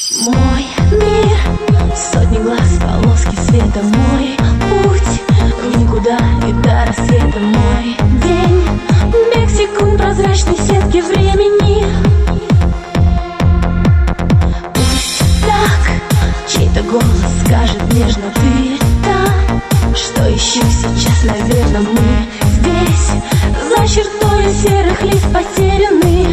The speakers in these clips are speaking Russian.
Мой мир, сотни глаз, полоски света. Мой путь в никуда и до рассвета. Мой день, бег секунд прозрачной сетки времени. Пусть так, чей-то голос скажет нежно: ты та, что ищу сейчас, наверное, мы здесь, за чертой серых лист потеряны.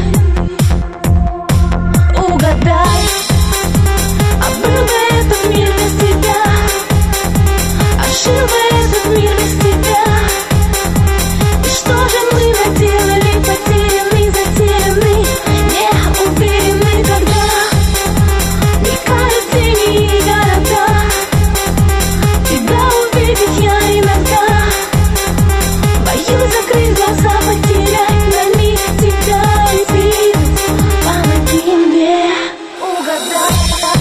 Угадай, а был бы этот мир без тебя, а жил бы этот мир без тебя. И что же мы наделали, потеряны, затеряны, не уверены, когда мелькают тени и города. Тебя увидеть я иногда боюсь закрыть глаза, потерять на миг тебя и видеть. Помоги мне угадай.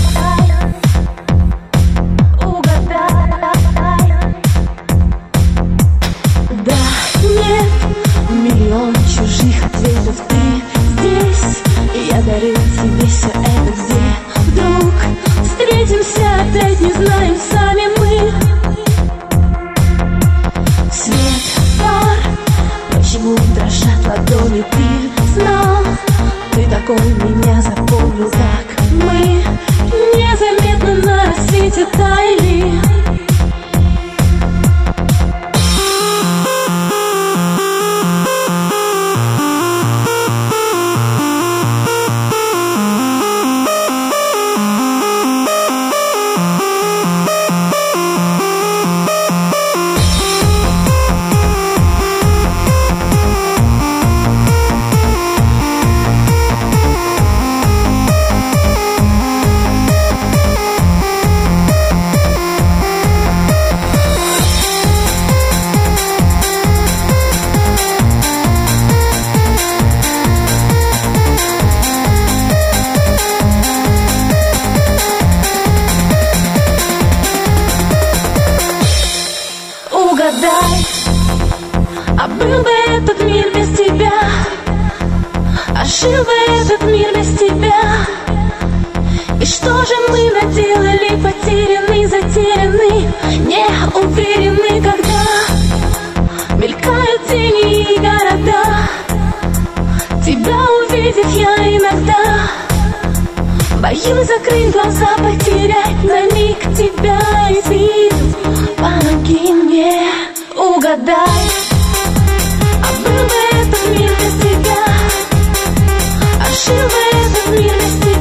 Да, нет, миллион чужих ответов. Ты здесь, и я дарю тебе все это. Где вдруг встретимся опять, не знаем сами мы. Свет фар, почему дрожат ладони? Ты знал, ты такой меня запомнил так. Мы незаметно на рассвете таяли. Угадай, а был бы этот мир без тебя, а жил бы этот мир без тебя. И что же мы наделали, потеряны, затеряны, не уверены, когда мелькают тени и города. Тебя увидеть я иногда боюсь закрыть глаза, потерять на миг тебя и видеть. Помоги мне угадай, а был бы этот мир без тебя, а жил бы этот мир без тебя.